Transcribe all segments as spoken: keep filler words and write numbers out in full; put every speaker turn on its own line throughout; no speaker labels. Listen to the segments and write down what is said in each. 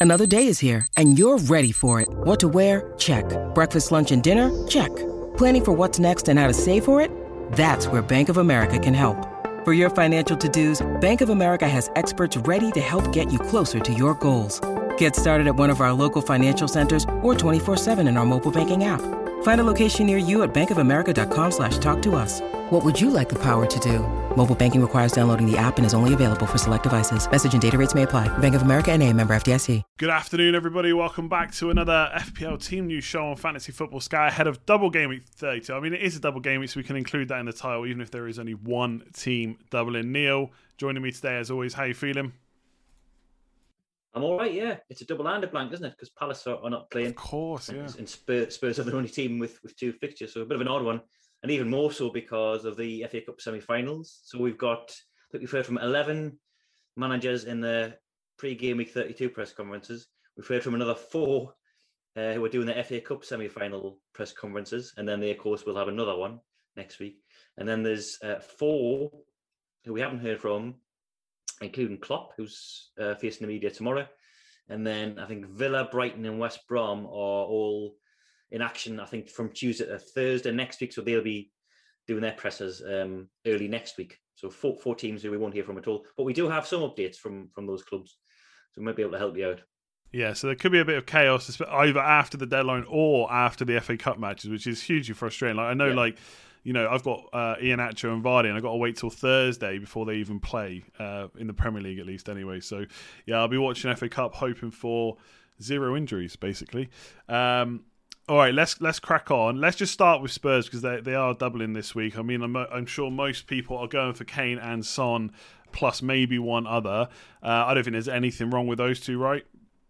Another day is here, and you're ready for it. What to wear? Check. Breakfast, lunch, and dinner? Check. Planning for what's next and how to save for it? That's where Bank of America can help. For your financial to-dos, Bank of America has experts ready to help get you closer to your goals. Get started at one of our local financial centers or twenty-four seven in our mobile banking app. Find a location near you at bankofamerica.com slash talk to us. What would you like the power to do? Mobile banking requires downloading the app and is only available for select devices. Message and data rates may apply. Bank of America N A, member F D I C.
Good afternoon, everybody. Welcome back to another F P L Team News show on Fantasy Football Sky ahead of double game week thirty-two. I mean, it is a double game week, so we can include that in the title, even if there is only one team doubling. Neil, joining me today as always. How are you feeling?
I'm all right, yeah. It's a double-handed blank, isn't it? Because Palace are, are not playing.
Of course, yeah.
And Spurs, Spurs are the only team with, with two fixtures, so a bit of an odd one. And even more so because of the F A Cup semi-finals. So we've got, I think we've heard from eleven managers in the pre-game week thirty-two press conferences. We've heard from another four uh, who are doing the F A Cup semi-final press conferences. And then they, of course, will have another one next week. And then there's uh, four who we haven't heard from, including Klopp, who's uh, facing the media tomorrow. And then I think Villa, Brighton and West Brom are all in action, I think, from Tuesday to Thursday next week. So they'll be doing their pressers um, early next week. So four, four teams who we won't hear from at all. But we do have some updates from, from those clubs. So we might be able to help you out.
Yeah, so there could be a bit of chaos either after the deadline or after the F A Cup matches, which is hugely frustrating. Like I know, yeah. like, you know, I've got uh, Iheanacho and Vardy, and I've got to wait till Thursday before they even play, uh, in the Premier League at least anyway. So, yeah, I'll be watching F A Cup hoping for zero injuries, basically. Um, all right, let's let's crack on. Let's just start with Spurs because they, they are doubling this week. I mean, I'm, I'm sure most people are going for Kane and Son plus maybe one other. Uh, I don't think there's anything wrong with those two, right?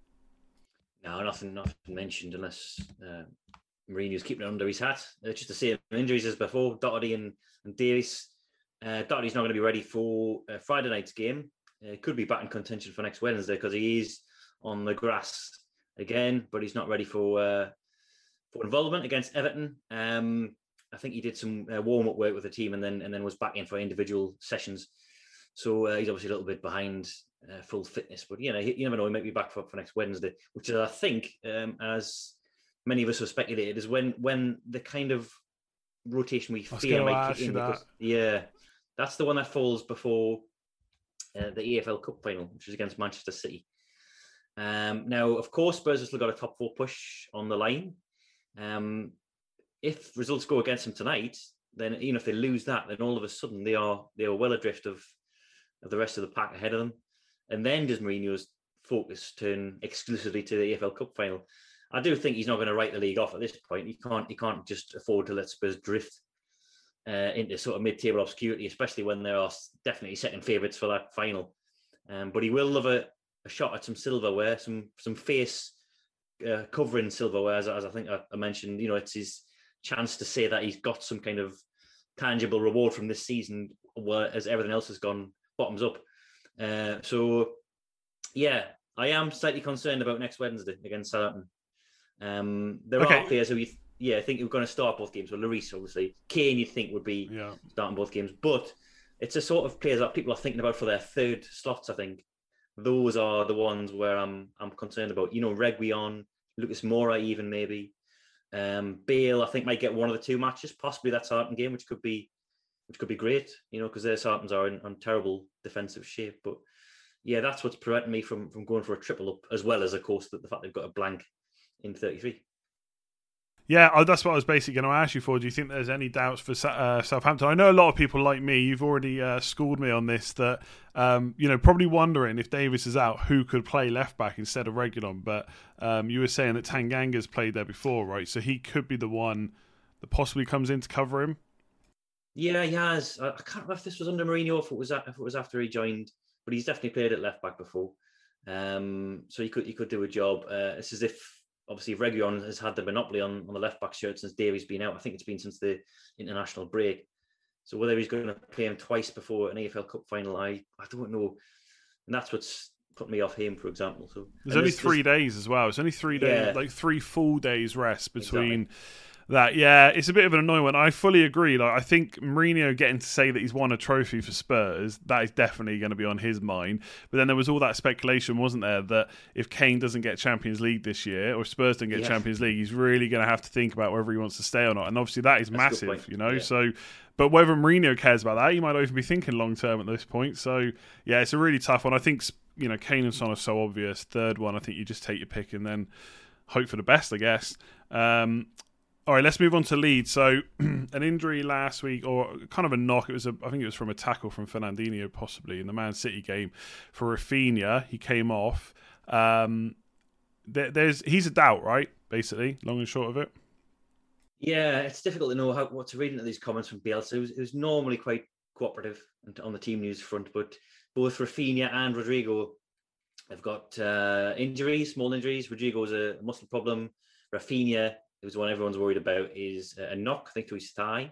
No, nothing, nothing mentioned unless... Uh... Mourinho's keeping it under his hat. Uh, just the same injuries as before, Doherty and, and Davies. Uh, Doherty's not going to be ready for uh, Friday night's game. Uh, could be back in contention for next Wednesday because he is on the grass again, but he's not ready for uh, for involvement against Everton. Um, I think he did some uh, warm-up work with the team and then and then was back in for individual sessions. So uh, he's obviously a little bit behind uh, full fitness, but you know, you never know. He might be back for, for next Wednesday, which is, I think, um, as many of us have speculated, is when when the kind of rotation we fear might kick in. Because, yeah, that's the one that falls before uh, the E F L Cup final, which is against Manchester City. Um, now, of course, Spurs have still got a top four push on the line. Um, if results go against them tonight, then even if they lose that, then all of a sudden they are they are well adrift of, of the rest of the pack ahead of them. And then does Mourinho's focus turn exclusively to the E F L Cup final? I do think he's not going to write the league off at this point. He can't. He can't just afford to let Spurs drift uh, into sort of mid-table obscurity, especially when they are definitely second favourites for that final. Um, but he will love a, a shot at some silverware, some some face uh, covering silverware, as, as I think I, I mentioned. You know, it's his chance to say that he's got some kind of tangible reward from this season, whereas everything else has gone bottoms up. Uh, so, yeah, I am slightly concerned about next Wednesday against Southampton. Um, there okay. are players who, you th- yeah, I think are going to start both games. Well, Lloris, obviously. Kane, you think, would be yeah. starting both games. But it's a sort of players that people are thinking about for their third slots, I think. Those are the ones where I'm I'm concerned about. You know, Reguilon, Lucas Moura even, maybe. Um, Bale, I think, might get one of the two matches, possibly that Southampton game, which could be which could be great, you know, because their Southamptons are in, in terrible defensive shape. But, yeah, that's what's preventing me from, from going for a triple up, as well as, of course, the, the fact they've got a blank in thirty-three.
Yeah, that's what I was basically going to ask you for. Do you think there's any doubts for uh, Southampton? I know a lot of people like me, you've already uh, schooled me on this, that, um, you know, probably wondering if Davis is out, who could play left-back instead of Reguilon. But um, you were saying that Tanganga's played there before, right? So he could be the one that possibly comes in to cover him?
Yeah, he has. I can't remember if this was under Mourinho, if it was, if it was after he joined, but he's definitely played at left-back before. Um, so he could he could do a job. Uh, it's as if, obviously, Reguilon has had the monopoly on, on the left-back shirt since Davies been out. I think it's been since the international break. So whether he's going to play him twice before an A F L Cup final, I, I don't know. And that's what's put me off him, for example. So
There's only three days as well. It's only three days, yeah. like three full days rest between... Exactly. That, yeah, it's a bit of an annoying one. I fully agree. Like, I think Mourinho getting to say that he's won a trophy for Spurs, that is definitely going to be on his mind. But then there was all that speculation, wasn't there, that if Kane doesn't get Champions League this year, or Spurs don't get yeah. Champions League, he's really going to have to think about whether he wants to stay or not. And obviously that is That's massive, you know. Yeah. So, but whether Mourinho cares about that, he might not even be thinking long term at this point. So, yeah, it's a really tough one. I think, you know, Kane and Son are so obvious. Third one, I think you just take your pick and then hope for the best, I guess. Um, All right, let's move on to Leeds. So, an injury last week, or kind of a knock. It was, a, I think it was from a tackle from Fernandinho, possibly in the Man City game for Rafinha. He came off. Um, there, there's he's a doubt, right? Basically, long and short of it.
Yeah, it's difficult to know how, what to read into these comments from Bielsa. It was, it was normally quite cooperative on the team news front, but both Rafinha and Rodrigo have got uh, injuries, small injuries. Rodrigo's a muscle problem. Rafinha, it was the one everyone's worried about, is a knock, I think, to his thigh.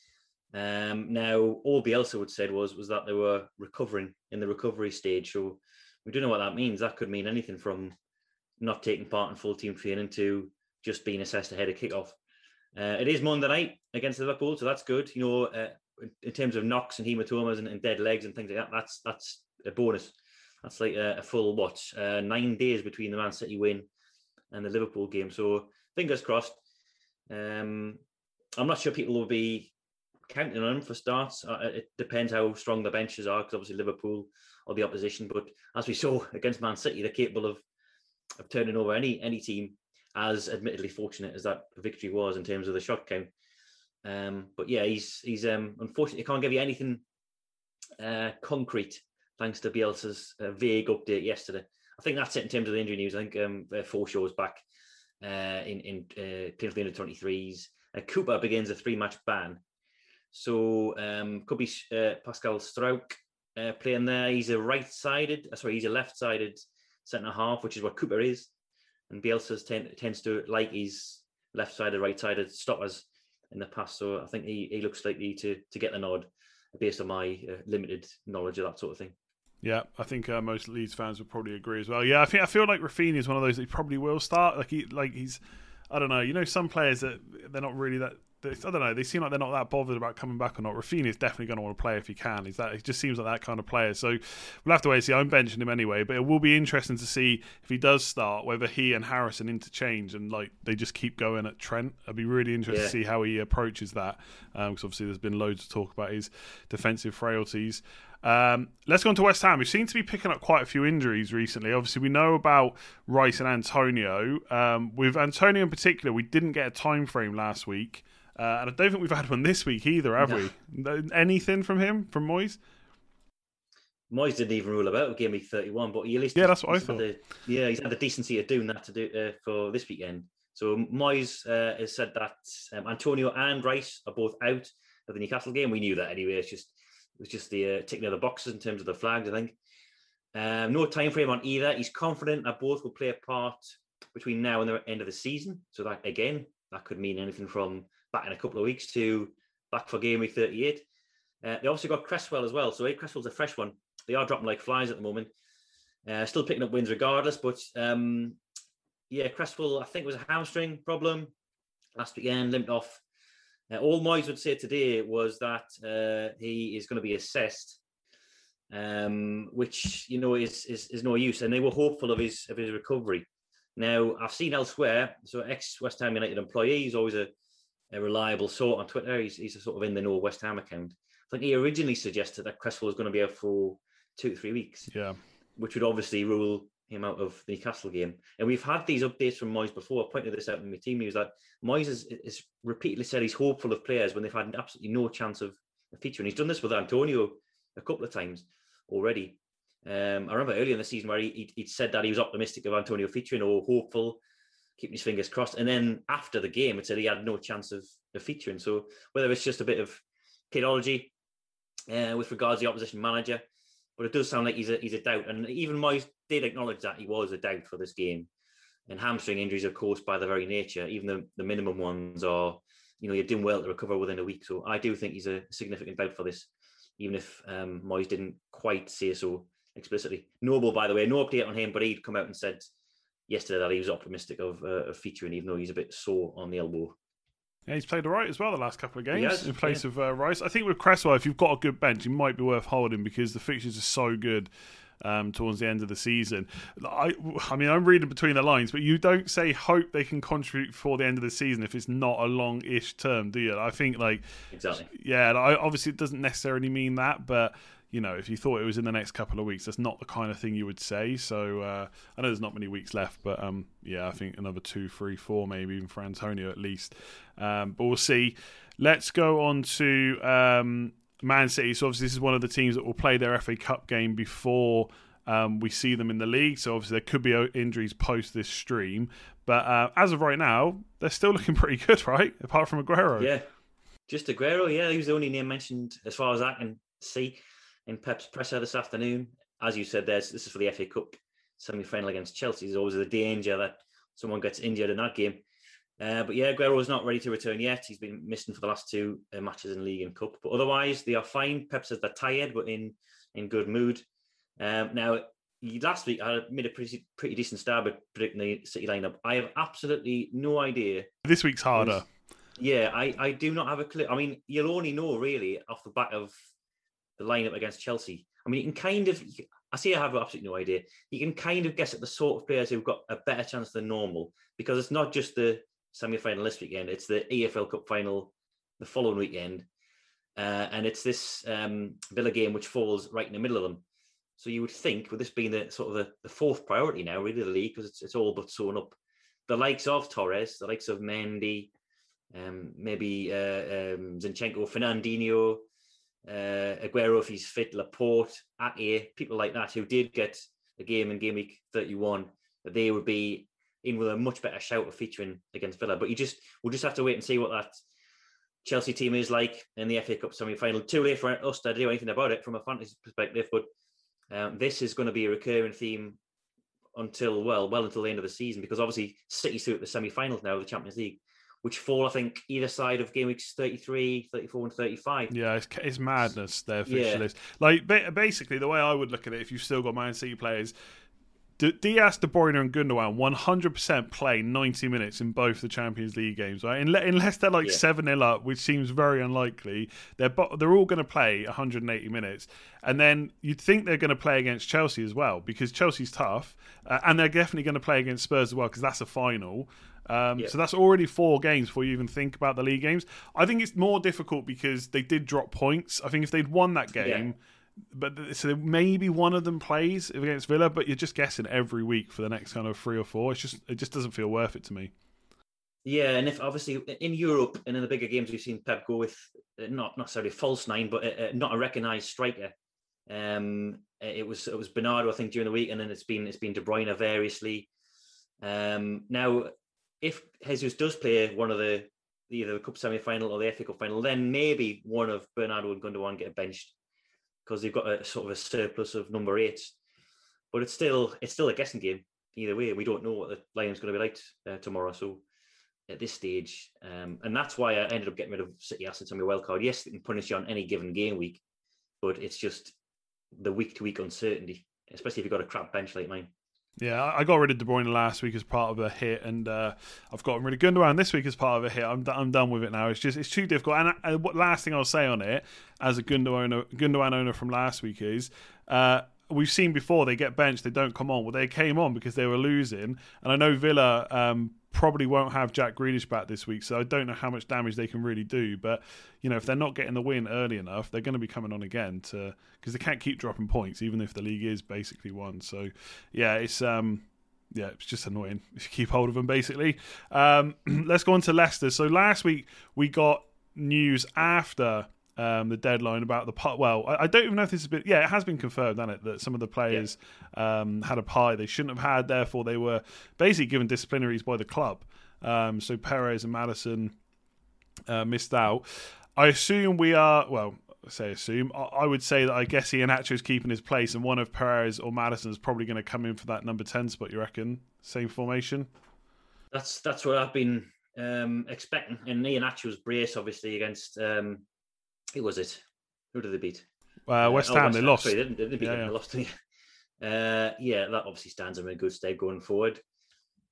Um, now, all Bielsa would said was was that they were recovering in the recovery stage. So we don't know what that means. That could mean anything from not taking part in full team training to just being assessed ahead of kickoff. Uh, it is Monday night against Liverpool, so that's good. You know, uh, in terms of knocks and hematomas and, and dead legs and things like that, that's that's a bonus. That's like a, a full what uh, nine days between the Man City win and the Liverpool game. So fingers crossed. Um, I'm not sure people will be counting on him for starts. Uh, it depends how strong the benches are, because obviously Liverpool are the opposition. But as we saw against Man City, they're capable of of turning over any any team, as admittedly fortunate as that victory was in terms of the shot count. Um, but yeah, he's he's um, unfortunately can't give you anything uh, concrete thanks to Bielsa's uh, vague update yesterday. I think that's it in terms of the injury news. I think um, uh, four shows back uh, in in uh, playing for the under twenty-threes. Uh, Cooper begins a three-match ban, so um, could be uh, Pascal Struijk uh, playing there. He's a right-sided, uh, sorry, he's a left-sided centre half, which is what Cooper is. And Bielsa tend, tends to like his left-sided, right-sided stoppers in the past. So I think he, he looks likely to to get the nod based on my uh, limited knowledge of that sort of thing.
Yeah, I think uh, most Leeds fans would probably agree as well. Yeah, I think I feel like Rafinha is one of those that he probably will start. Like he, like he's, I don't know. You know, some players that they're not really that. They, I don't know. They seem like they're not that bothered about coming back or not. Rafinha is definitely going to want to play if he can. He's that. He just seems like that kind of player. So we'll have to wait and see. I'm benching him anyway, but it will be interesting to see if he does start, whether he and Harrison interchange and like they just keep going at Trent. I'd be really interested yeah. to see how he approaches that, because um, obviously there's been loads of talk about his defensive frailties. Um, let's go on to West Ham, who seem to be picking up quite a few injuries recently. Obviously, we know about Rice and Antonio. Um, with Antonio in particular, we didn't get a time frame last week. Uh, and I don't think we've had one this week either, have no. we? Anything from him, from Moyes?
Moyes didn't even rule about game week thirty-one, but he at least
yeah, that's what I thought.
The, yeah, he's had the decency of doing that to do uh, for this weekend. So Moyes uh, has said that um, Antonio and Rice are both out of the Newcastle game. We knew that anyway. It's just it was just the uh, ticking of the boxes in terms of the flags, I think. Um, no time frame on either. He's confident that both will play a part between now and the end of the season. So that again, that could mean anything from back in a couple of weeks to back for game week thirty-eight. Uh, they also got Cresswell as well. So hey, Cresswell's a fresh one. They are dropping like flies at the moment. Uh, still picking up wins regardless. But um, yeah, Cresswell, I think, was a hamstring problem last weekend, limped off. Uh, all Moyes would say today was that uh, he is going to be assessed, um, which, you know, is, is is no use. And they were hopeful of his of his recovery. Now, I've seen elsewhere, so ex-West Ham United employee, he's always a a reliable sort on Twitter. He's, he's a sort of in the know West Ham account. I think he originally suggested that Cresswell was going to be out for two to three weeks.
Yeah,
which would obviously rule him out of the Newcastle game. And we've had these updates from Moyes before. I pointed this out in my team news that Moyes has, has repeatedly said he's hopeful of players when they've had absolutely no chance of featuring. He's done this with Antonio a couple of times already. Um, I remember earlier in the season where he, he'd, he'd said that he was optimistic of Antonio featuring or hopeful, keeping his fingers crossed. And then after the game, it said he had no chance of, of featuring. So whether it's just a bit of kidology uh, with regards to the opposition manager, but it does sound like he's a he's a doubt. And even Moyes did acknowledge that he was a doubt for this game. And hamstring injuries are caused by their very nature. Even the, the minimum ones are, you know, you're doing well to recover within a week. So I do think he's a significant doubt for this, even if um, Moyes didn't quite say so explicitly. Noble, by the way, no update on him, but he'd come out and said yesterday that he was optimistic of, uh, of featuring, even though he's a bit sore on the elbow.
Yeah, he's played all right as well the last couple of games
has,
in place
yeah.
of uh, Rice. I think with Cresswell, if you've got a good bench, it might be worth holding because the fixtures are so good um, towards the end of the season. I, I mean, I'm reading between the lines, but you don't say hope they can contribute before the end of the season if it's not a long-ish term, do you? I think, like,
exactly.
Yeah, I, obviously it doesn't necessarily mean that, but you know, if you thought it was in the next couple of weeks, that's not the kind of thing you would say. So uh, I know there's not many weeks left, but um, yeah, I think another two, three, four, maybe even for Antonio at least. Um, but we'll see. Let's go on to um, Man City. So obviously this is one of the teams that will play their F A Cup game before um, we see them in the league. So obviously there could be injuries post this stream. But uh, as of right now, they're still looking pretty good, right? Apart from Aguero.
Yeah, just Aguero, yeah. He was the only name mentioned as far as I can see in Pep's presser this afternoon. As you said, there's this is for the F A Cup semi-final against Chelsea. There's always the danger that someone gets injured in that game. Uh, but yeah, Aguero's not ready to return yet. He's been missing for the last two uh, matches in League and Cup. But otherwise, they are fine. Pep says they're tired, but in, in good mood. Um, now, last week, I made a pretty pretty decent stab at predicting the City lineup. I have absolutely no idea.
This week's harder.
Yeah, I, I do not have a clue. I mean, you'll only know, really, off the back of the lineup against Chelsea. I mean, you can kind of, I say I have absolutely no idea. You can kind of guess at the sort of players who've got a better chance than normal because it's not just the semi-final this weekend, it's the E F L Cup final the following weekend. Uh, and it's this um, Villa game which falls right in the middle of them. So you would think, with this being the sort of the, the fourth priority now, really, the league, because it's, it's all but sewn up, the likes of Torres, the likes of Mendy, um, maybe uh, um, Zinchenko, Fernandinho, Uh, Aguero if he's fit, Laporte, Ake, people like that who did get a game in game week thirty-one, that they would be in with a much better shout of featuring against Villa. But you just we'll just have to wait and see what that Chelsea team is like in the F A Cup semi-final. Too late for us to do anything about it from a fantasy perspective, but um, this is going to be a recurring theme until well, well until the end of the season, because obviously City's through at the semi-finals now of the Champions League, which fall, I think, either side of game weeks thirty-three, thirty-four and thirty-five.
Yeah, it's, it's madness, their fixture
Yeah.
list. Like, basically, the way I would look at it, if you've still got Man City players, D- Diaz, De Bruyne and Gundogan one hundred percent play ninety minutes in both the Champions League games, right? Unless they're like
Yeah.
seven nil up, which seems very unlikely, they're bo- they're all going to play one hundred eighty minutes. And then you'd think they're going to play against Chelsea as well, because Chelsea's tough, uh, and they're definitely going to play against Spurs as well, because that's a final. Um,
Yeah.
So that's already four games before you even think about the league games. I think it's more difficult because they did drop points. I think if they'd won that game,
Yeah.
but so maybe one of them plays against Villa, but you're just guessing every week for the next kind of three or four. It's just it just doesn't feel worth it to me.
Yeah, and if obviously in Europe and in the bigger games, we've seen Pep go with uh, not not necessarily false nine, but uh, not a recognised striker. Um, it was it was Bernardo, I think, during the week, and then it's been it's been De Bruyne variously. Um, now, if Jesus does play one of the either the Cup semi-final or the F A Cup final, then maybe one of Bernardo and Gundogan get benched because they've got a sort of a surplus of number eights. But it's still it's still a guessing game either way. We don't know what the lineup's going to be like uh, tomorrow. So at this stage, um, and that's why I ended up getting rid of City assets on my wild card. Yes, they can punish you on any given game week, but it's just the week-to-week uncertainty, especially if you've got a crap bench like mine.
Yeah, I got rid of De Bruyne last week as part of a hit, and uh, I've gotten rid of Gundogan this week as part of a hit. I'm I'm done with it now. It's just it's too difficult. And uh, what last thing I'll say on it, as a Gundogan owner, Gundogan owner from last week is, uh, we've seen before they get benched, they don't come on. Well, they came on because they were losing, and I know Villa um, probably won't have Jack Grealish back this week, so I don't know how much damage they can really do. But you know, if they're not getting the win early enough, they're going to be coming on again to because they can't keep dropping points, even if the league is basically won. So yeah, it's um. Yeah, it's just annoying if you keep hold of them, basically. Um, let's go on to Leicester. So last week we got news after um, the deadline about the pot. Well, I, I don't even know if this has been... Yeah, it has been confirmed, hasn't it, that some of the players yeah. um, had a pie they shouldn't have had. Therefore, they were basically given disciplinaries by the club. Um, so Perez and Maddison uh, missed out. I assume we are... Well... say assume I would say that I guess Iheanacho's keeping his place and one of Perez or Maddison's probably going to come in for that number ten spot. You reckon? Same formation?
That's that's what I've been um, expecting. And Iheanacho's brace, obviously, against um, who was it? Who did they beat?
Uh, West
uh,
Ham.
oh, West
they
Ham.
lost.
Sorry, they didn't, they didn't beat
yeah,
them.
yeah.
They lost. Uh, yeah, that obviously stands them in a good stead going forward.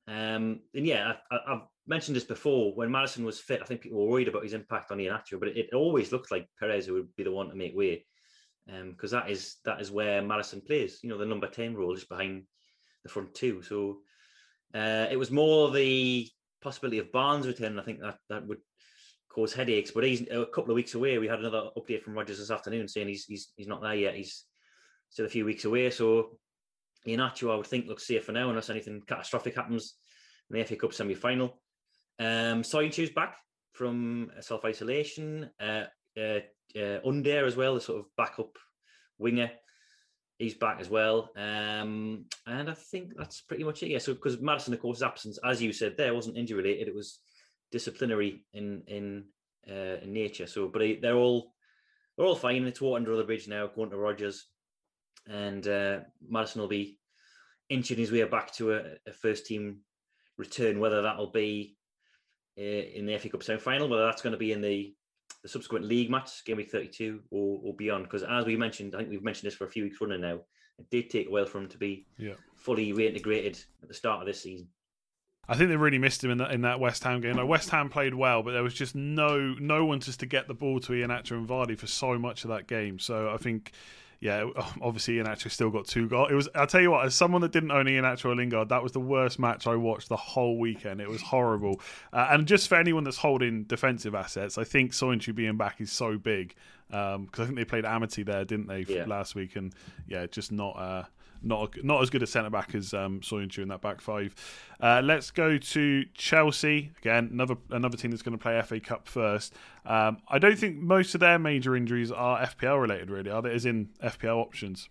Um, and yeah, I, I, I've mentioned this before. When Maddison was fit, I think people were worried about his impact on Iheanacho, but it, it always looked like Perez who would be the one to make way, because um, that is that is where Maddison plays. You know, the number ten role is behind the front two. So uh, it was more the possibility of Barnes return. I think that that would cause headaches. But he's a couple of weeks away. We had another update from Rodgers this afternoon saying he's he's he's not there yet. He's still a few weeks away. So Iheanacho, I would think, looks safe for now, unless anything catastrophic happens in the F A Cup semi-final. Um, Soyuncu's back from self-isolation. Uh, uh, uh, Under as well, the sort of backup winger. He's back as well. Um, and I think that's pretty much it. Yeah, so because Maddison, of course, absence, as you said there, wasn't injury-related. It was disciplinary in in, uh, in nature. So, but they're all they're all fine. It's water under the bridge now, going to Rodgers. And uh, Maddison will be inching his way back to a, a first-team return, whether that'll be uh, in the F A Cup semi-final, whether that's going to be in the, the subsequent league match, game week thirty-two, or, or beyond. Because as we mentioned, I think we've mentioned this for a few weeks running now, it did take a while for him to be yeah. fully reintegrated at the start of this season.
I think they really missed him in that in that West Ham game. Like West Ham played well, but there was just no no one just to get the ball to Iheanacho and Vardy for so much of that game. So I think, yeah, obviously Iheanacho still got two goals. It was, I'll tell you what, as someone that didn't own Iheanacho or Lingard, that was the worst match I watched the whole weekend. It was horrible. Uh, and just for anyone that's holding defensive assets, I think Soyuncu being back is so big. Because um, I think they played Amity there, didn't they, yeah. last week? And yeah, just not... Uh, Not not as good a centre back as um, Soyuncu in that back five. Uh, let's go to Chelsea again. Another another team that's going to play F A Cup first. Um, I don't think most of their major injuries are F P L related, really, are they? As in F P L options.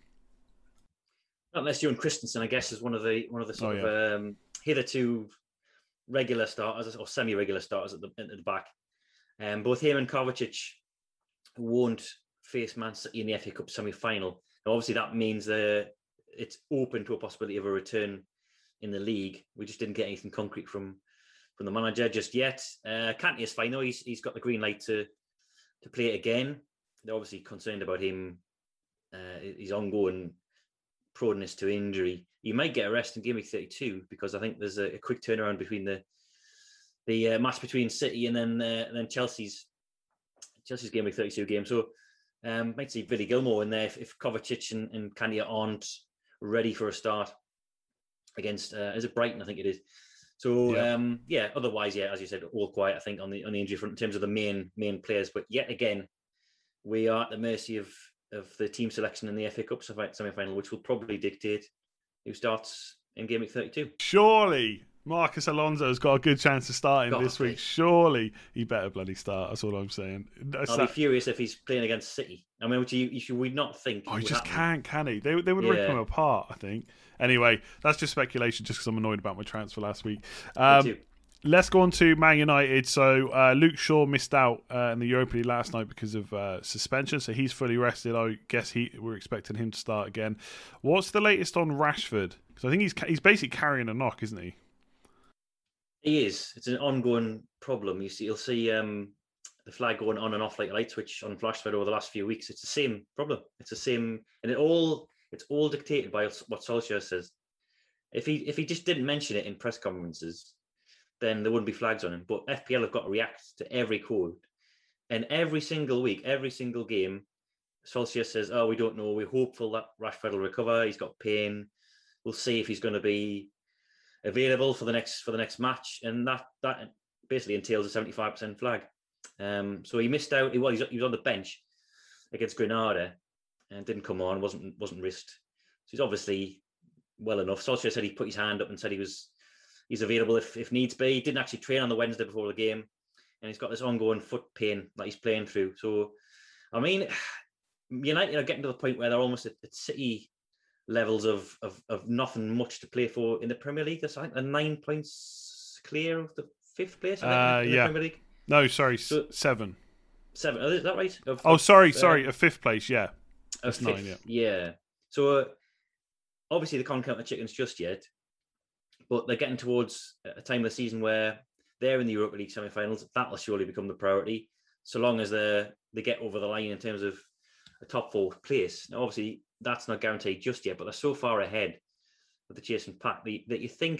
Not unless Jordan Christensen, I guess, is one of the one of the sort oh, yeah. of um, hitherto regular starters or semi-regular starters at the at the back. Um, both him and Kovacic won't face Man City in the F A Cup semi-final. Now, obviously, that means the it's open to a possibility of a return in the league. We just didn't get anything concrete from from the manager just yet. Uh, Kanté is fine though. He's he's got the green light to to play it again. They're obviously concerned about him. Uh, his ongoing proneness to injury. He might get a rest in game week thirty-two because I think there's a, a quick turnaround between the the uh, match between City and then uh, and then Chelsea's Chelsea's game week thirty-two game. So um, might see Billy Gilmore in there if, if Kovacic and, and Kanté aren't ready for a start against uh, is it Brighton? I think it is. So yeah. Um, yeah. Otherwise, yeah, as you said, all quiet. I think on the on the injury front in terms of the main main players. But yet again, we are at the mercy of of the team selection in the F A Cup semi-final, which will probably dictate who starts in game week thirty-two.
Surely Marcus Alonso's got a good chance of starting got this week. Surely he better bloody start. That's all I'm saying. That's
I'll that... be furious if he's playing against City. I mean, which you, you should we not think?
Oh, he just happen. can't, can he? They they would yeah. rip him apart, I think. Anyway, that's just speculation, just because I'm annoyed about my transfer last week. Um, let's go on to Man United. So uh, Luke Shaw missed out uh, in the Europa League last night because of uh, suspension, so he's fully rested. I guess he we're expecting him to start again. What's the latest on Rashford? Because I think he's he's basically carrying a knock, isn't he?
He is. It's an ongoing problem. You see, you'll see um, the flag going on and off like a light switch on Rashford over the last few weeks. It's the same problem. It's the same, and it all it's all dictated by what Solskjaer says. If he if he just didn't mention it in press conferences, then there wouldn't be flags on him. But F P L have got to react to every code, and every single week, every single game, Solskjaer says, "Oh, we don't know. We're hopeful that Rashford will recover. He's got pain. We'll see if he's going to be available for the next for the next match," and that that basically entails a seventy-five percent flag. Um, so he missed out. He was he was on the bench against Granada and didn't come on. wasn't wasn't risked. So he's obviously well enough. Solskjaer said he put his hand up and said he was he's available if if needs be. He didn't actually train on the Wednesday before the game, and he's got this ongoing foot pain that he's playing through. So, I mean, United are getting to the point where they're almost at, at City levels of, of of nothing much to play for in the Premier League. That's I think they're nine points clear of the fifth place. I think,
uh,
in
yeah.
the Premier League.
No, sorry, so, seven.
Seven. Is that right? Of,
oh, sorry,
uh,
sorry, a fifth place. Yeah,
that's nine. Yeah. Yeah. So uh, obviously they can't count the chickens just yet, but they're getting towards a time of the season where they're in the Europa League semi-finals. That'll surely become the priority, so long as they they get over the line in terms of a top four place. Now, obviously, that's not guaranteed just yet, but they're so far ahead of the chasing pack that you think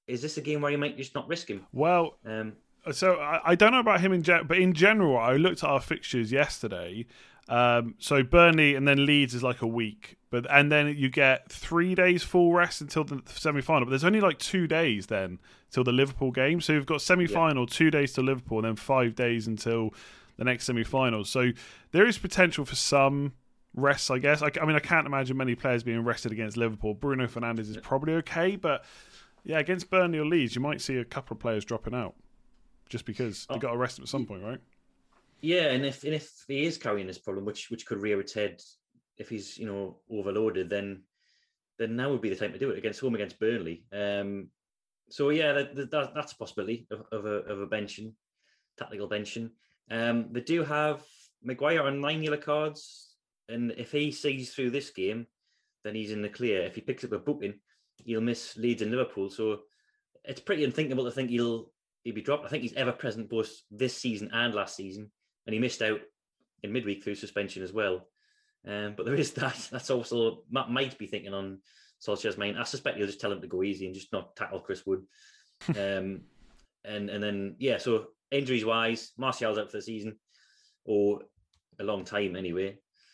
is this a game where you might just not risk him?
Well,
um,
so I, I don't know about him in gen- but in general, I looked at our fixtures yesterday. Um, so Burnley and then Leeds is like a week, but and then you get three days full rest until the semi-final. But there's only like two days then till the Liverpool game. So you've got semi-final, yeah. two days to Liverpool, and then five days until the next semi-final. So there is potential for some rests, I guess. I, I mean, I can't imagine many players being rested against Liverpool. Bruno Fernandes is probably okay, but yeah, against Burnley or Leeds, you might see a couple of players dropping out just because oh. they got to rest them at some point, right?
Yeah, and if and if he is carrying this problem, which which could rear its head if he's you know overloaded, then then now would be the time to do it against home against Burnley. Um, so yeah, that, that, that's a possibility of, of a of a benching, tactical benching. Um, they do have Maguire on nine yellow cards, and if he sees through this game, then he's in the clear. If he picks up a booking, he'll miss Leeds and Liverpool. So it's pretty unthinkable to think he'll he'll be dropped. I think he's ever present both this season and last season. And he missed out in midweek through suspension as well. Um, but there is that. That's also Matt might be thinking on Solskjaer's mind. I suspect he'll just tell him to go easy and just not tackle Chris Wood. um, and and then yeah. So injuries wise, Martial's out for the season, or a long time anyway.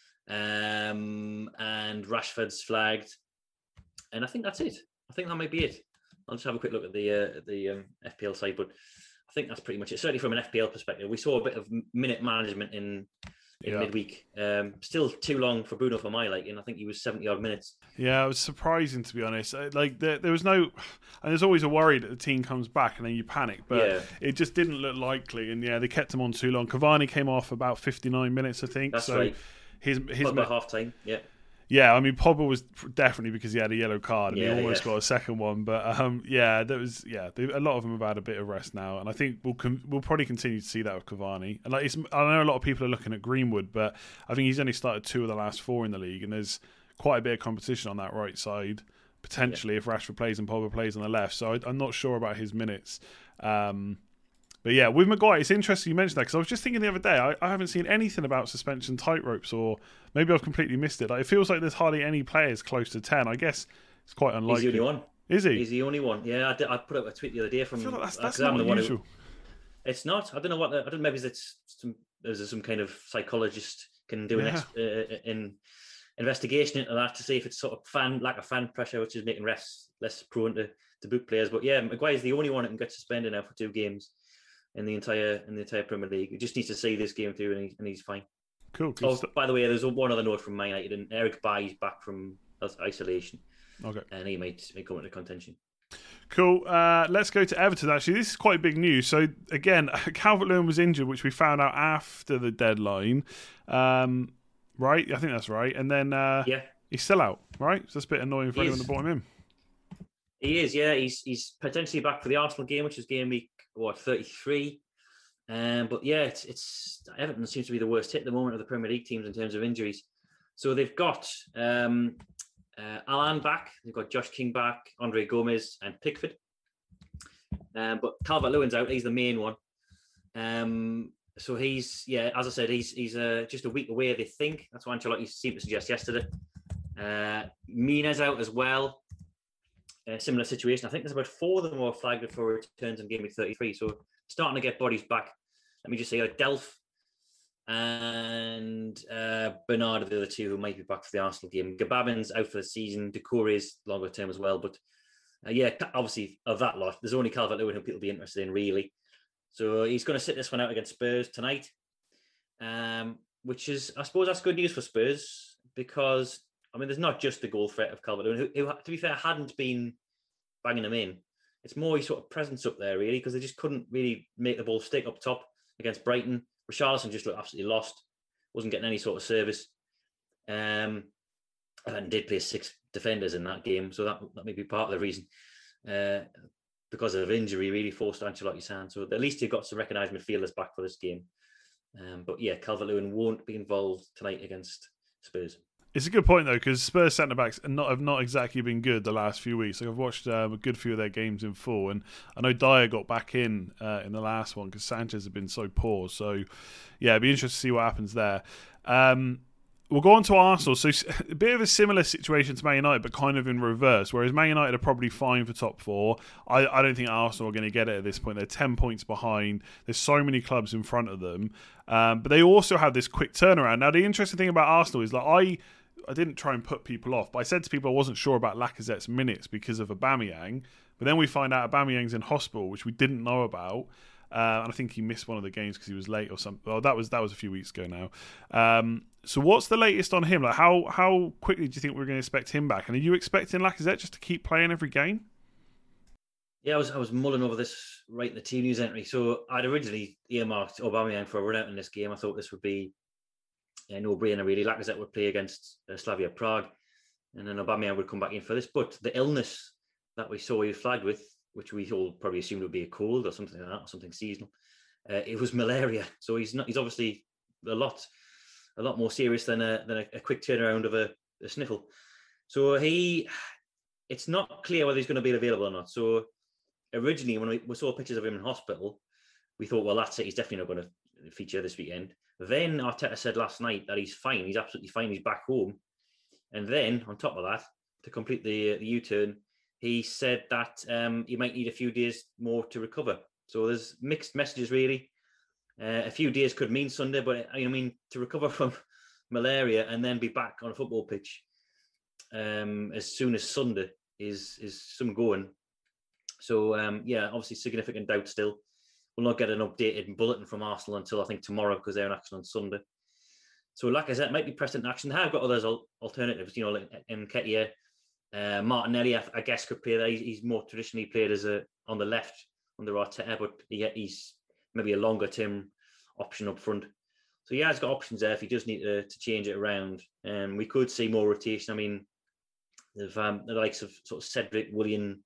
Um, and Rashford's flagged, and I think that's it. I think that might be it. I'll just have a quick look at the uh, the um, F P L side, but. I think that's pretty much it. Certainly from an F P L perspective, we saw a bit of minute management in, in yeah. midweek. Um, still too long for Bruno for my liking. I think he was seventy odd minutes.
Yeah, it was surprising to be honest. Like there, there was no, and there's always a worry that the team comes back and then you panic, but yeah. it just didn't look likely. And yeah, they kept him on too long. Cavani came off about fifty-nine minutes, I think.
That's
so
right.
His his
about half time. Yeah.
Yeah, I mean, Pogba was definitely because he had a yellow card and
yeah,
he almost
yeah.
got a second one. But um, yeah, there was yeah, they, a lot of them have had a bit of rest now, and I think we'll con- we'll probably continue to see that with Cavani. And like, it's, I know a lot of people are looking at Greenwood, but I think he's only started two of the last four in the league, and there's quite a bit of competition on that right side potentially yeah. if Rashford plays and Pogba plays on the left. So I, I'm not sure about his minutes. Um, But yeah, with Maguire, it's interesting you mentioned that because I was just thinking the other day, I, I haven't seen anything about suspension tightropes, or maybe I've completely missed it. Like, it feels like there's hardly any players close to ten. I guess it's quite unlikely.
He's the only one.
Is he?
He's the only one. Yeah, I, did, I put up a tweet the other day from.
I feel like that's that's
not
not
the one
unusual.
Who, it's not. I don't know what. The, I don't know. Maybe it's some. There's some kind of psychologist can do an
Yeah.
ex, uh, in investigation into that to see if it's sort of fan lack of fan pressure, which is making refs less prone to to boot players. But yeah, Maguire's the only one that can get suspended now for two games. In the entire in the entire Premier League, he just needs to see this game through, and, he, and he's fine.
Cool.
Oh, by the way, there's one other note from Man United, and Eric Bailly's back from isolation.
Okay.
And he might, might come into contention.
Cool. Uh, let's go to Everton. Actually, this is quite big news. So again, Calvert-Lewin was injured, which we found out after the deadline. Um, right? I think that's right. And then uh,
yeah,
he's still out. Right? So that's a bit annoying for
he
anyone
is.
to brought him in.
He is. Yeah, he's he's potentially back for the Arsenal game, which is game week what thirty-three. Um, but yeah, it's, it's Everton seems to be the worst hit at the moment of the Premier League teams in terms of injuries. So they've got um, uh, Alan back, they've got Josh King back, Andre Gomez, and Pickford. Um, but Calvert-Lewin's out; he's the main one. Um, so he's yeah, as I said, he's he's uh, just a week away. They think that's what Ancelotti seemed to suggest yesterday. Uh, Mina's out as well. A similar situation. I think there's about four of them were flagged for returns in game week thirty-three. So starting to get bodies back. Let me just say, uh, Delph and uh, Bernard are the other two who might be back for the Arsenal game. Gababin's out for the season. Doucouré's longer term as well. But uh, yeah, obviously of that lot, there's only Calvert-Lewin who people will be interested in really. So he's going to sit this one out against Spurs tonight, um, which is, I suppose that's good news for Spurs because, I mean, there's not just the goal threat of Calvert-Lewin, who, who, to be fair, hadn't been banging them in. It's more his sort of presence up there, really, because they just couldn't really make the ball stick up top against Brighton. Richarlison just looked absolutely lost, wasn't getting any sort of service. Um, and did play six defenders in that game, so that, that may be part of the reason. Uh, because of injury, really forced Ancelotti's hand. So at least he got some recognised midfielders back for this game. Um, but yeah, Calvert-Lewin won't be involved tonight against Spurs.
It's a good point though, because Spurs centre backs not have not exactly been good the last few weeks. Like I've watched um, a good few of their games in full, and I know Dyer got back in uh, in the last one because Sanchez had been so poor. So yeah, it'd be interesting to see what happens there. Um, we'll go on to Arsenal. So a bit of a similar situation to Man United, but kind of in reverse. Whereas Man United are probably fine for top four. I, I don't think Arsenal are going to get it at this point. They're ten points behind. There's so many clubs in front of them. Um, but they also have this quick turnaround. Now, the interesting thing about Arsenal is like I, I didn't try and put people off, but I said to people I wasn't sure about Lacazette's minutes because of Aubameyang. But then we find out Aubameyang's in hospital, which we didn't know about. Uh, and I think he missed one of the games because he was late or something. Oh, that was that was a few weeks ago now. Um, so what's the latest on him? Like, how how quickly do you think we're going to expect him back? And are you expecting Lacazette just to keep playing every game?
Yeah, I was I was mulling over this right in the team news entry. So I'd originally earmarked Aubameyang for a run out in this game. I thought this would be a no-brainer, really. Lacazette would play against uh, Slavia Prague, and then Aubameyang would come back in for this. But the illness that we saw he was flagged with, which we all probably assumed would be a cold or something like that, or something seasonal. Uh, it was malaria. So he's not. He's obviously a lot, a lot more serious than a than a, a quick turnaround of a, a sniffle. So he, it's not clear whether he's going to be available or not. So originally, when we, we saw pictures of him in hospital, we thought, well, that's it. He's definitely not going to feature this weekend. Then Arteta said last night that he's fine. He's absolutely fine. He's back home. And then on top of that, to complete the the U-turn, he said that um, he might need a few days more to recover. So there's mixed messages, really. Uh, a few days could mean Sunday, but I mean, to recover from malaria and then be back on a football pitch um, as soon as Sunday is is some going. So, um, yeah, obviously significant doubt still. We'll not get an updated bulletin from Arsenal until I think tomorrow because they're in action on Sunday. So, like I said, might be pressed into action. They have got others alternatives, you know, like Nketiah. Uh, Martinelli, I, I guess, could play there. He's, he's more traditionally played as a on the left under Arteta, but he, he's maybe a longer term option up front. So yeah, he's got options there if he does need to, to change it around. And um, we could see more rotation. I mean, um, the likes of sort of Cedric, Willian,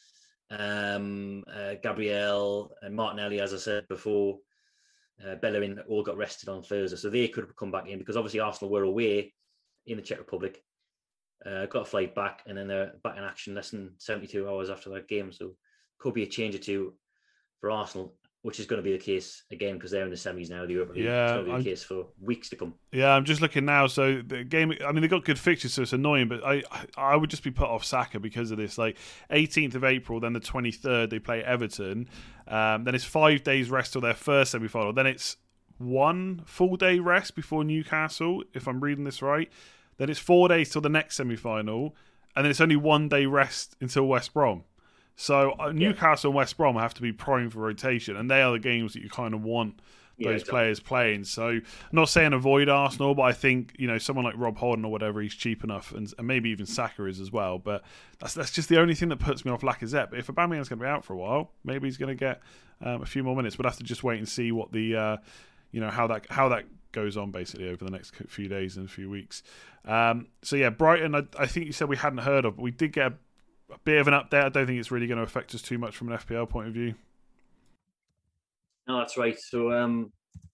um, uh, Gabriel, and Martinelli, as I said before, uh, Bellerin all got rested on Thursday, so they could have come back in because obviously Arsenal were away in the Czech Republic. Uh, got a flight back, and then they're back in action less than seventy-two hours after that game. So could be a change or two for Arsenal, which is going to be the case again because they're in the semis now. The Europa League.
Yeah,
it's going to be
I'm,
the case for weeks to come.
Yeah, I'm just looking now. So the game, I mean, they got good fixtures, so it's annoying. But I, I would just be put off Saka because of this. Like eighteenth of April, then the twenty-third, they play Everton. Um, then it's five days rest till their first semi-final. Then it's one full day rest before Newcastle, if I'm reading this right. Then it's four days till the next semi-final, and then it's only one day rest until West Brom. So uh, yeah. Newcastle and West Brom have to be prime for rotation, and they are the games that you kind of want
yeah,
those
exactly.
players playing. So I'm not saying avoid Arsenal, but I think, you know, someone like Rob Holding or whatever, he's cheap enough, and, and maybe even Saka is as well. But that's that's just the only thing that puts me off Lacazette. But if Aubameyang's going to be out for a while, maybe he's going to get um, a few more minutes. We'll have to just wait and see what the, uh, you know, how that how that goes on basically over the next few days and a few weeks. Um, so yeah, Brighton, I, I think you said we hadn't heard of, but we did get a, a bit of an update. I don't think it's really going to affect us too much from an F P L point of view.
No, that's right. So um,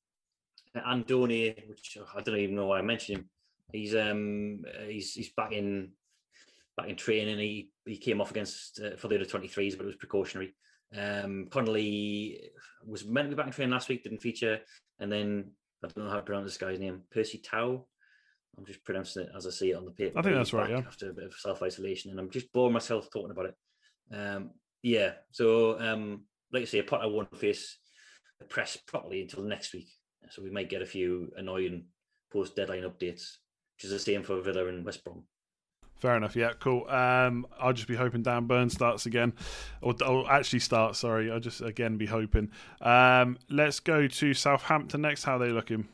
Andoni, which I don't even know why I mentioned him, he's um he's he's back in back in training. He he came off against uh, for the under twenty-threes, but it was precautionary. Um, Connolly was meant to be back in training last week, didn't feature, and then I don't know how to pronounce this guy's name, Percy Tau. I'm just pronouncing it as I see it on the paper.
I think that's right, yeah.
After a bit of self-isolation, and I'm just boring myself talking about it. Um, yeah, so um, like I say, Potter won't face the press properly until next week. So we might get a few annoying post-deadline updates, which is the same for Villa and West Brom.
Fair enough, yeah, cool. Um, I'll just be hoping Dan Burn starts again. Or, or actually starts, sorry. I'll just, again, be hoping. Um, let's go to Southampton next. How are they looking?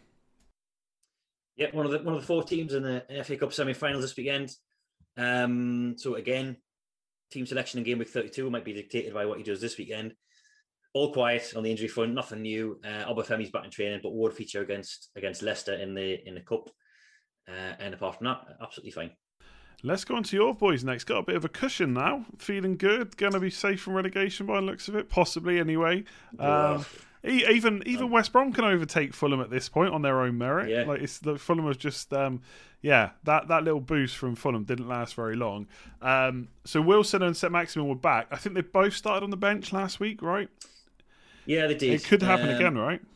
Yeah, one of the one of the four teams in the F A Cup semi-finals this weekend. Um, so again, team selection in game week thirty-two might be dictated by what he does this weekend. All quiet on the injury front, nothing new. Uh, Obafemi's back in training, but would feature against against Leicester in the in the cup. Uh, and apart from that, absolutely fine.
Let's go on to your boys next. Got a bit of a cushion now. Feeling good. Going to be safe from relegation by the looks of it, possibly anyway. Um, even even um, West Brom can overtake Fulham at this point on their own merit.
Yeah.
Like it's the Fulham was just um, yeah that that little boost from Fulham didn't last very long. Um, so Wilson and St Maximin were back. I think they both started on the bench last week, right?
Yeah, they did.
It could happen
um,
again, right?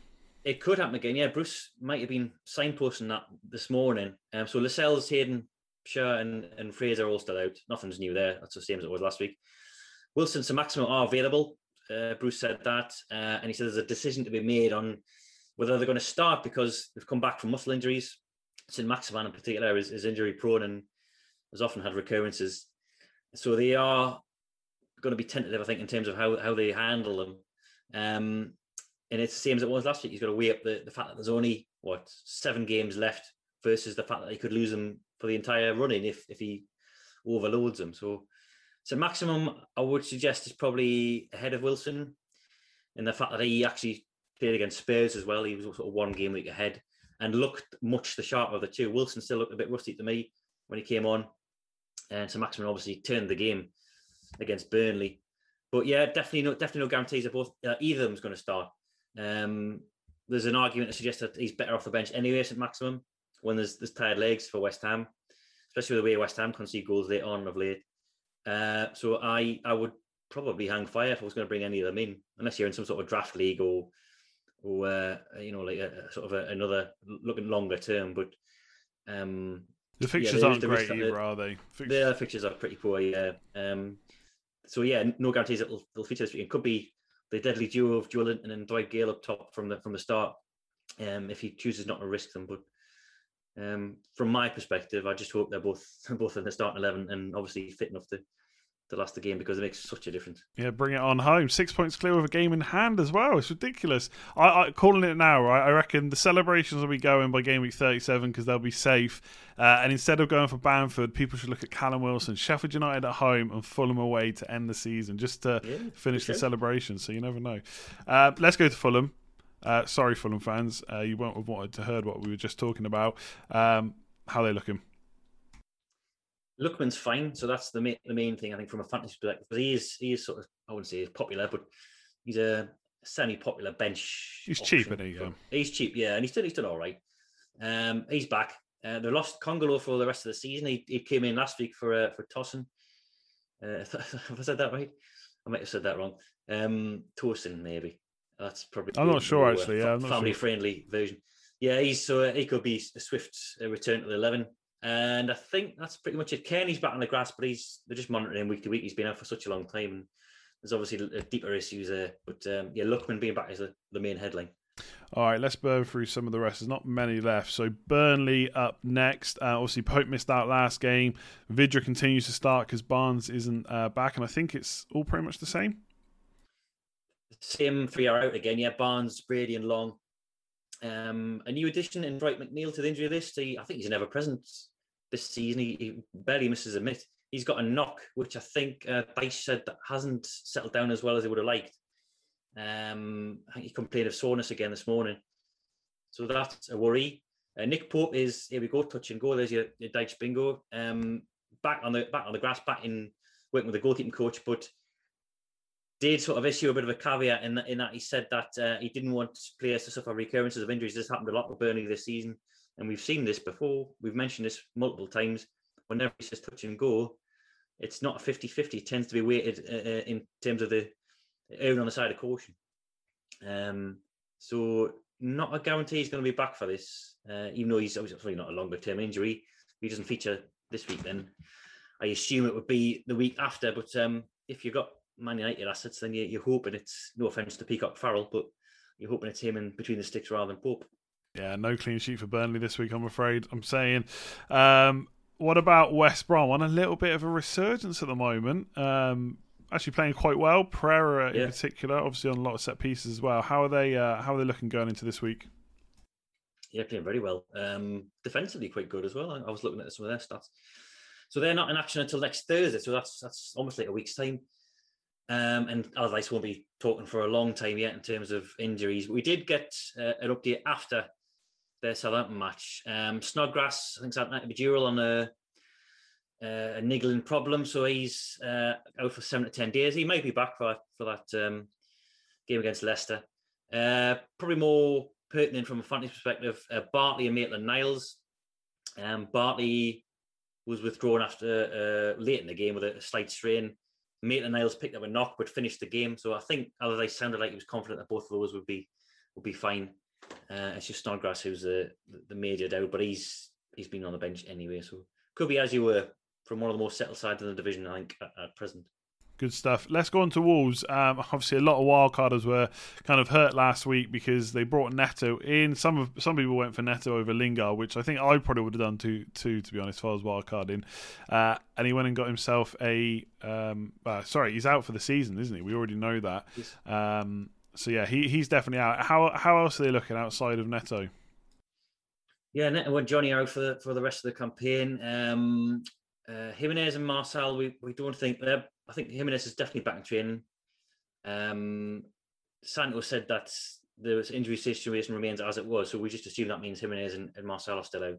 it could happen again. Yeah, Bruce might have been signposting that this morning. Um, so Lascelles, Hayden, Shaw, and, and Fraser all still out. Nothing's new there. That's the same as it was last week. Wilson and Saint-Maximin are available. Uh, Bruce said that, uh, and he said there's a decision to be made on whether they're going to start because they've come back from muscle injuries. Saint-Maximin in particular is, is injury prone and has often had recurrences. So they are going to be tentative, I think, in terms of how, how they handle them. Um, and it's the same as it was last week. He's got to weigh up the, the fact that there's only, what, seven games left versus the fact that he could lose them for the entire running if, if he overloads them. So, so maximum, I would suggest, is probably ahead of Wilson in the fact that he actually played against Spurs as well. He was sort of one game week ahead and looked much the sharper of the two. Wilson still looked a bit rusty to me when he came on. And so Maximin obviously turned the game against Burnley. But yeah, definitely no, definitely no guarantees that both uh, either of them is going to start. Um, there's an argument to suggest that he's better off the bench anyway, Saint-Maximin, when there's there's tired legs for West Ham, especially with the way West Ham concede goals late on of late. Uh, so I I would probably hang fire if I was going to bring any of them in, unless you're in some sort of draft league or or uh, you know like a, a sort of a, another looking longer term. But um,
the fixtures
yeah,
aren't
the
great
risk,
either, are they? Fixtures.
The fixtures are pretty poor. Yeah. Um, so yeah, no guarantees that they'll, they'll feature this week. It could be the deadly duo of Joe Linton and Dwight Gale up top from the from the start, um, if he chooses not to risk them. But um, from my perspective, I just hope they're both both in the starting eleven and obviously fit enough to, to last the game because it makes such a difference.
Yeah, bring it on home. Six points clear with a game in hand as well. It's ridiculous. I, I calling it now, right? I reckon the celebrations will be going by game week thirty-seven because they'll be safe. Uh, and instead of going for Bamford, people should look at Callum Wilson, Sheffield United at home, and Fulham away to end the season, just to yeah, finish the celebration. So you never know. Uh, let's go to Fulham. Uh, sorry, Fulham fans, uh, you won't have wanted to heard what we were just talking about. Um, how are they looking?
Lookman's fine, so that's the main, the main thing I think from a fantasy perspective. But he is he is sort of, I wouldn't say he's popular, but he's a semi-popular bench.
He's cheap, isn't he? Yeah.
He's cheap, yeah, and he's still he's still all right. Um, he's back. Uh, they lost Congolo for the rest of the season. He, he came in last week for uh, for Tosin. Uh, have I said that right? I might have said that wrong. Um, Tosin, maybe. That's probably.
I'm not sure, actually. Yeah, I'm not
family-friendly
sure.
version. Yeah, he's so uh, he could be a swift uh, return to the eleven. And I think that's pretty much it. Kearney's back on the grass, but he's they're just monitoring him week to week. He's been out for such a long time, and there's obviously deeper issues there. But um, yeah, Lookman being back is the, the main headline.
All right, let's burn through some of the rest. There's not many left. So Burnley up next. Uh, obviously, Pope missed out last game. Vidra continues to start because Barnes isn't uh, back, and I think it's all pretty much the same.
Same three are out again. Yeah, Barnes, Brady, and Long. Um, a new addition in Dwight McNeil to the injury list. He, I think he's never present this season. He, he barely misses a mitt. He's got a knock, which I think uh, Dyche said that hasn't settled down as well as he would have liked. Um, I think he complained of soreness again this morning. So that's a worry. Uh, Nick Pope is, here we go, touch and go. There's your, your Dyche bingo. Um, back on the back on the grass, back in working with the goalkeeping coach, but did sort of issue a bit of a caveat in that, in that he said that uh, he didn't want players to suffer recurrences of injuries. This happened a lot with Burnley this season, and we've seen this before. We've mentioned this multiple times. Whenever he says touch and go, it's not a fifty-fifty. It tends to be weighted uh, in terms of the erring on the side of caution. Um, so not a guarantee he's going to be back for this, uh, even though he's obviously not a longer term injury. If he doesn't feature this week, then I assume it would be the week after. But um, if you've got Man United assets, then you, you're hoping it's, no offence to Peacock Farrell, but you're hoping it's him in between the sticks rather than Pope.
Yeah, no clean sheet for Burnley this week, I'm afraid. I'm saying. Um, what about West Brom? On a little bit of a resurgence at the moment. Um, actually playing quite well. Pereira in yeah. particular, obviously on a lot of set pieces as well. How are they? Uh, how are they looking going into this week?
Yeah, playing very well. Um, defensively, quite good as well. I, I was looking at some of their stats. So they're not in action until next Thursday. So that's that's almost like a week's time. Um, and Allardyce won't be talking for a long time yet in terms of injuries. We did get uh, an update after their Southampton match. Um, Snodgrass, I think, is out to be dual on a, a niggling problem, so he's uh, out for seven to ten days. He might be back for for that um, game against Leicester. Uh, probably more pertinent from a fantasy perspective, uh, Bartley and Maitland-Niles. Um, Bartley was withdrawn after uh, late in the game with a slight strain. Maitland-Niles picked up a knock but finished the game. So I think Allardyce sounded like he was confident that both of those would be would be fine. Uh, it's just Snodgrass who's the the major doubt, but he's he's been on the bench anyway, so could be, as you were, from one of the most settled sides in the division, I think, at, at present.
Good stuff. Let's go on to Wolves. Um, obviously, a lot of wildcarders were kind of hurt last week because they brought Neto in. Some of some people went for Neto over Lingard, which I think I probably would have done too, too to be honest, if I was wildcarding. Uh, and he went and got himself a... Um, uh, sorry, he's out for the season, isn't he? We already know that.
Yes.
Um, so, yeah, he he's definitely out. How how else are they looking outside of Neto?
Yeah, Neto and Johnny are out for the, for the rest of the campaign. Um, uh, Jimenez and Marcel, we, we don't think they're... I think Jimenez is definitely back in training. Um, Santos said that the injury situation remains as it was, so we just assume that means Jimenez and, and Marcel are still out.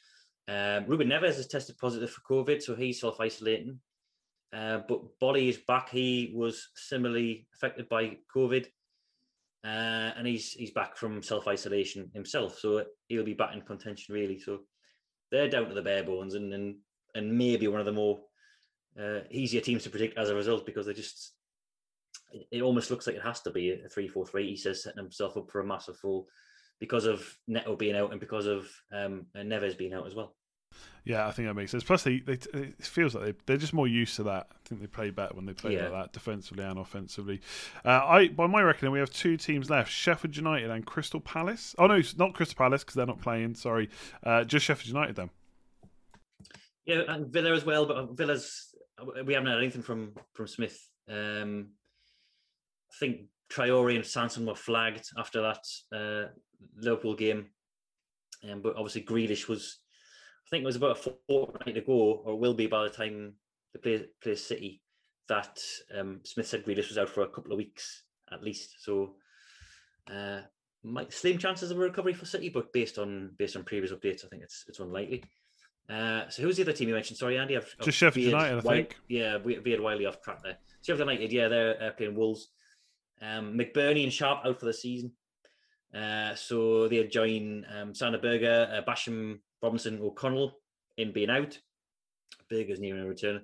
Um, Ruben Neves has tested positive for COVID, so he's self-isolating. Uh, but Bolly is back. He was similarly affected by COVID, uh, and he's he's back from self-isolation himself, so he'll be back in contention really. So they're down to the bare bones, and and, and maybe one of the more Uh, easier teams to predict as a result, because they just it, it almost looks like it has to be a three four three. He says, setting himself up for a massive fall because of Neto being out and because of um, Neves being out as well.
Yeah, I think that makes sense. Plus, they, they it feels like they, they're just more used to that. I think they play better when they play
Yeah.
like that, defensively and offensively. Uh, I, by my reckoning, we have two teams left: Sheffield United and Crystal Palace. Oh no, it's not Crystal Palace because they're not playing. Sorry, uh, just Sheffield United then.
Yeah, and Villa as well, but Villa's we haven't had anything from from Smith. Um, I think Traore and Sanson were flagged after that uh, Liverpool game, um, but obviously Grealish was. I think it was about a fortnight ago, or will be by the time they play play City, that um, Smith said Grealish was out for a couple of weeks at least. So, uh, might slim chances of a recovery for City, but based on based on previous updates, I think it's it's unlikely. Uh, so who's the other team you mentioned? Sorry, Andy. I've,
Just
I've
Sheffield
veered
United, I
wi-
think.
Yeah, we veered wildly off track there. Sheffield United, yeah, they're uh, playing Wolves. Um, McBurney and Sharp out for the season. Uh, so they'll join um, Sander Berger, uh, Basham, Robinson, O'Connell in being out. Berger's nearing a return.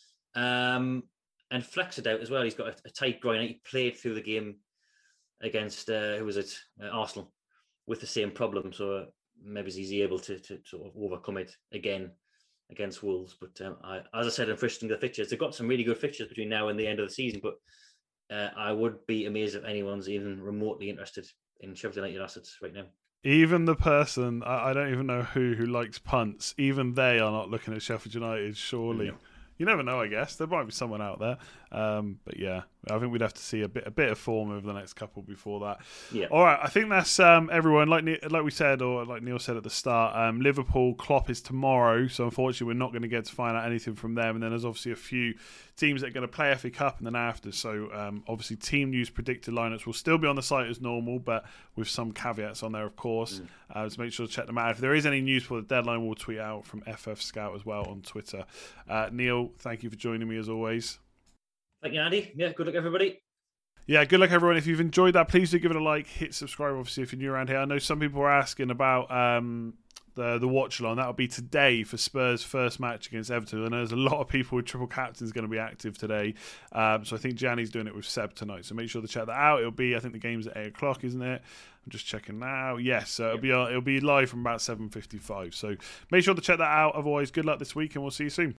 Um, and Flexed out as well. He's got a, a tight groin. He played through the game against, uh, who was it, uh, Arsenal, with the same problem. So uh, maybe he's able to, to sort of overcome it again against Wolves. But um, I, as I said in first the fixtures, they've got some really good fixtures between now and the end of the season. But uh, I would be amazed if anyone's even remotely interested in Sheffield United assets right now.
Even the person, I, I don't even know who, who likes punts, even they are not looking at Sheffield United, surely.
No.
You never know, I guess. There might be someone out there. Um, but yeah, I think we'd have to see a bit a bit of form over the next couple before that.
Yeah.
All right, I think that's um, everyone. Like like we said, or like Neil said at the start, um, Liverpool Klopp is tomorrow, so unfortunately we're not going to get to find out anything from them. And then there's obviously a few teams that are going to play F A Cup and then after. So um, obviously team news predicted lineups will still be on the site as normal, but with some caveats on there, of course. Mm. Uh, so make sure to check them out. If there is any news for the deadline, we'll tweet out from F F Scout as well on Twitter. Uh, Neil, thank you for joining me as always.
Thank you, Andy. Yeah, good luck, everybody.
Yeah, good luck, everyone. If you've enjoyed that, please do give it a like, hit subscribe, obviously, if you're new around here. I know some people are asking about um, the the watch along. That'll be today for Spurs' first match against Everton. And there's a lot of people with triple captains going to be active today. Um, so I think Gianni's doing it with Seb tonight. So make sure to check that out. It'll be, I think the game's at eight o'clock, isn't it? I'm just checking now. Yes, so it'll be uh, it'll be live from about seven fifty-five. So make sure to check that out. Otherwise, good luck this week and we'll see you soon.